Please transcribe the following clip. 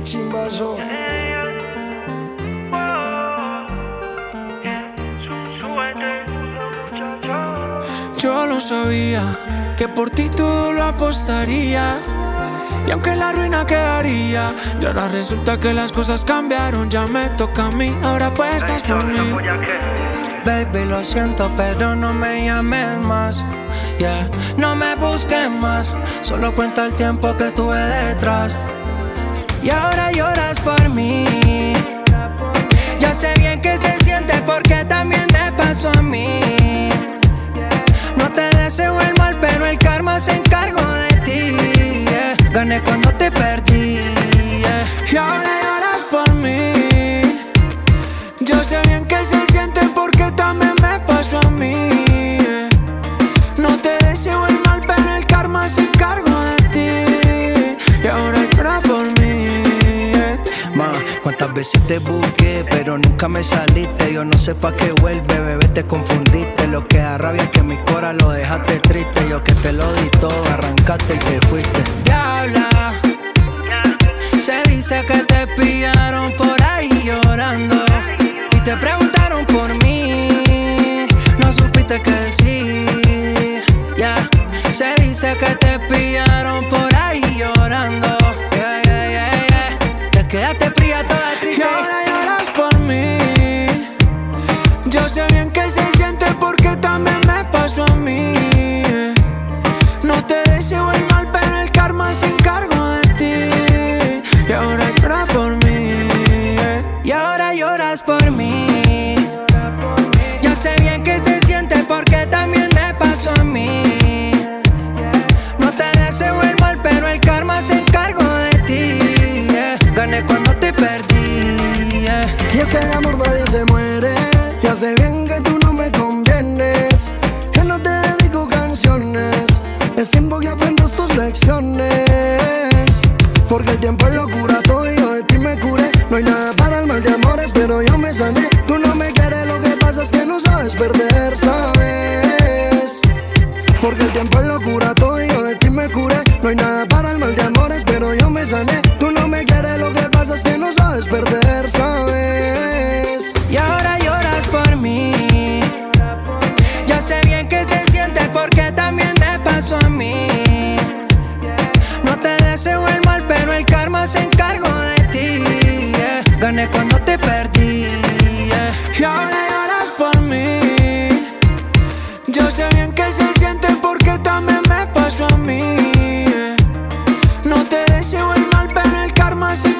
chimbazo. Yo lo sabía, que por ti todo lo apostaría. Y aunque la ruina quedaría, y ahora resulta que las cosas cambiaron. Ya me toca a mí, ahora apuestas por mí. Baby, lo siento, pero no me llames más. Yeah, no me busques más. Solo cuenta el tiempo que estuve detrás. Y ahora lloras por mí. Ya sé bien que se siente porque también me pasó a mí. No te deseo el mal, pero el karma se encargó de ti. Yeah. Gané cuando te perdí. Yeah. Y ahora lloras por mí. Yo sé bien que se siente porque también me pasó a mí. No te deseo el mal, pero el karma se encargó de ti. Y ahora llora por mí. Ma, cuántas veces te busqué, pero nunca me saliste. Yo no sé pa' qué vuelve, bebé, te confundiste. Lo que da rabia es que mi cora lo dejaste triste. Yo que te lo di todo, arrancaste y te fuiste. Diabla, se dice que te pillaron por ahí llorando y te preguntaron por mí, no supiste qué decir. Yeah. Se dice que te pillaron por ahí llorando. Yeah, yeah, yeah, yeah. Te quedaste fría toda triste. Y ahora lloras por mí. Yo sé bien que se siente porque también me pasó a mí. No te deseo el mal, pero el karma se encargó de ti. Y ahora lloras por mí. Y ahora lloras por mí. Yo sé bien que se siente porque también me pasó a mí. No te deseo el mal, pero el karma se encargó de ti. Yeah. Gané cuando te perdí. Yeah. Y es que de amor nadie se muere. Ya sé bien que tú no me convienes. Yo no te dedico canciones. Es tiempo que aprendas tus lecciones. Porque el tiempo es locura, todo y yo de ti me curé. No hay nada para el mal de amores, pero yo me sané. Tú no me quieres, lo que pasa es que no sabes perder, ¿sabes? Porque el tiempo es locura, todo y yo de ti me curé. No hay nada para el mal de amores, pero yo me sané. Tú no me quieres, lo que pasa es que no sabes perder, ¿sabes? Y ahora lloras por mí. Yo sé bien que se siente porque también me pasó a mí. No te deseo el mal, pero el karma se encargó de ti. Yeah. Gané cuando te perdí. Yeah. Y ahora lloras por mí. Yo sé bien que se siente porque también me pasó a mí. No te deseo el mal, pero el karma se